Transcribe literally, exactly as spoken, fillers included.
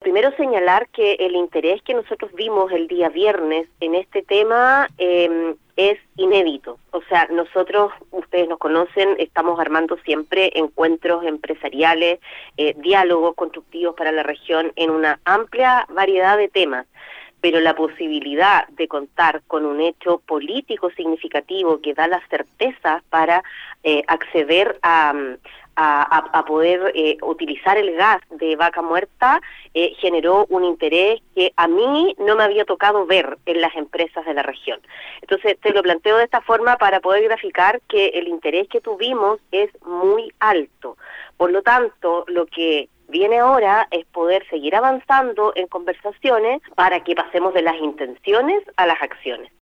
primero señalar que el interés que nosotros vimos el día viernes en este tema eh, es inédito. O sea, nosotros, ustedes nos conocen, estamos armando siempre encuentros empresariales, eh, diálogos constructivos para la región en una amplia variedad de temas. Pero la posibilidad de contar con un hecho político significativo que da la certeza para eh, acceder a, a, a poder eh, utilizar el gas de Vaca Muerta eh, generó un interés que a mí no me había tocado ver en las empresas de la región. Entonces te lo planteo de esta forma para poder graficar que el interés que tuvimos es muy alto. Por lo tanto, lo que viene ahora es poder seguir avanzando en conversaciones para que pasemos de las intenciones a las acciones.